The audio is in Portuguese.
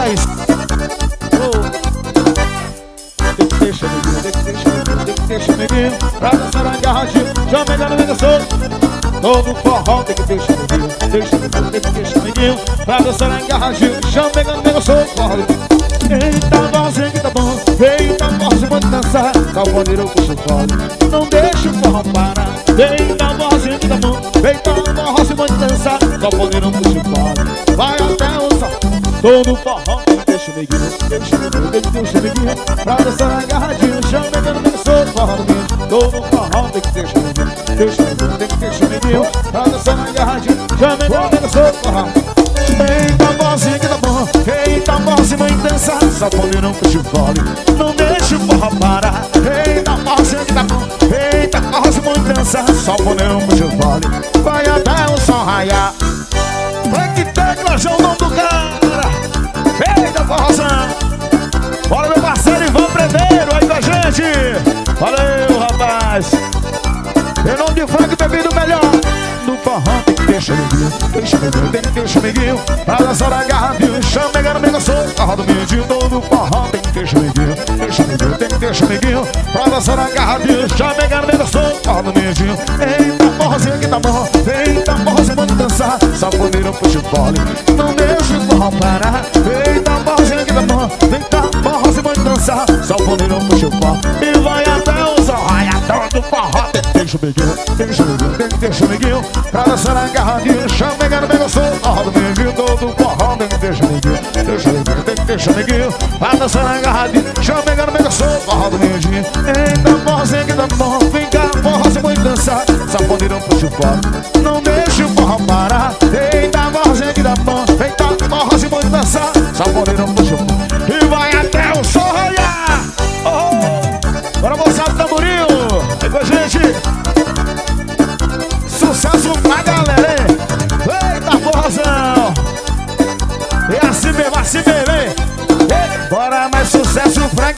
demais. Deixa, neguinho, pra dançar agarradinho, já pegando nega solto. Todo forró tem que deixar, neguinho, pra dançar agarradinho, já pegando nega solto. Eita, vozinha que tá bom, eita, vozinha, pode dançar, salvoneiro puxa o fole, não deixa o forró parar. Eita, vozinha que tá bom, eita, vozinha, pode dançar, salvoneiro puxa o fole, vai até o sol. Todo forró deixa o neguinho, pra dançar agarradinho, chama pegando nega solto, forró do meio. Todo forró tem que deixar o neguinho, pra dançar agarradinho, chama pegando nega solto, forró. Eita, vozinha que tá bom, eita, vozinha, mãe dança, salvoneiro puxa o fole, não deixa o forró parar. Eita, vozinha que tá bom, eita, vozinha, mãe dança, salvoneiro puxa o fole, vai até o sol raiar. Black Tecla, João, nome do cara. Eita, forrozão. Bora, meu parceiro Ivan Preveiro aí com a gente. Valeu, rapaz. Em nome de Frank Bebido Melhor. No forró tem que deixar neguinho, tem que deixar neguinho, pra dançar agarradinho, chama pegando nega solto, forró do meio-dia. Todo forró tem que deixar neguinho, tem que deixar neguinho, pra dançar agarradinho, chama pegando nega solto, forró do meio-dia. Eita, forrozinha que tá bom, eita, forrozinha, pode dançar, salvoneiro puxa o fole, não deixa o forró parar. Eita, forrozinha que tá bom, eita, forrozinha, pode dançar, salvoneiro puxa o fole, e vai até o sol raiar. Todo forró tem que deixar neguinho, deixa o neguinho, pra dançar agarradinho, chama pegando nega solto, forró do meio-dia. Todo forró tem que deixar neguinho, deixa o neguinho, pra dançar agarradinho, chama pegando nega solto, forró do meio-dia. Eita, forrozinha que tá bom, vem cá, forrozinha, pode dançar, salvoneiro puxa o fole, não deixa o forró parar. Eita, forrozinha que tá bom, eita, forrozinha, pode dançar, salvoneiro puxa o fole.